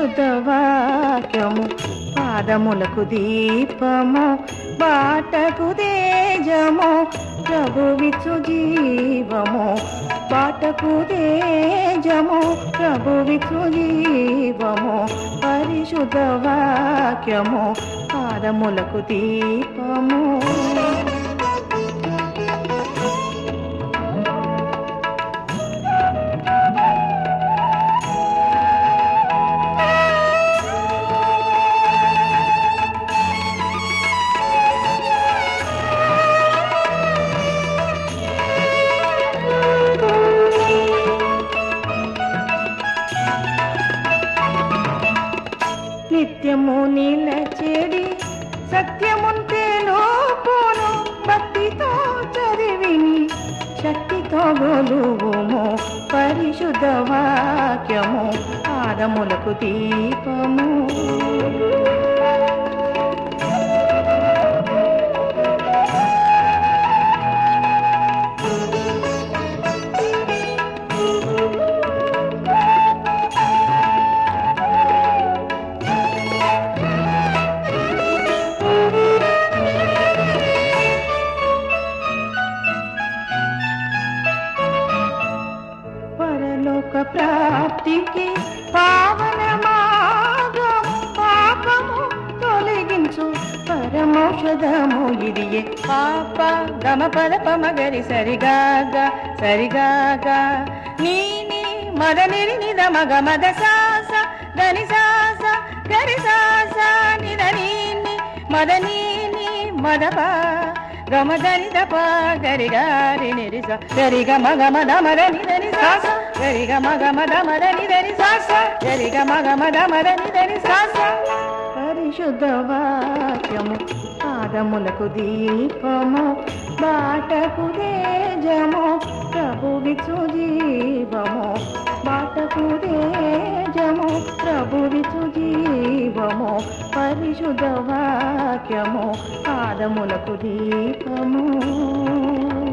పరిశుద్ధ వాక్యము పాదములకు దీపము బాటకు తేజము ప్రభువిచ్చు జీవము బాటకు తేజము ప్రభువిచ్చు జీవము పరిశుద్ధ వాక్యము పాదములకు దీపము నిత్యము నిలచేడి సత్యముంటే లోపును భక్తితో చదివిని శక్తితో గొలువుము పరిశుద్ధ వాక్యము పాదములకు దీపము ప్రాప్తికి పావన మార్గం పాపము తొలగించు పరమౌషధము ఇదియే పాప గమ పద పమగరి సరిగాగ సరిగాగ నీ మద నిరి నిద మగ మద సాస దని సాస గరి సాస నిద నీ మద నీ మదపా గమ దని దప గరి గారి నిరి స గరి గమ గమ దమర నిదని సాస గరి గమ గమ దమర నిదని సాస గరి గమ గమ దమర నిదని సాస పరిశుద్ధ వాక్యము పాదములకు దీపము బాటకు తేజము ప్రభువిచ్చు జీవము బాటకు తేజము ప్రభువిచ్చు జీవము పరిశుద్ధ వాక్యము పాదములకు దీపము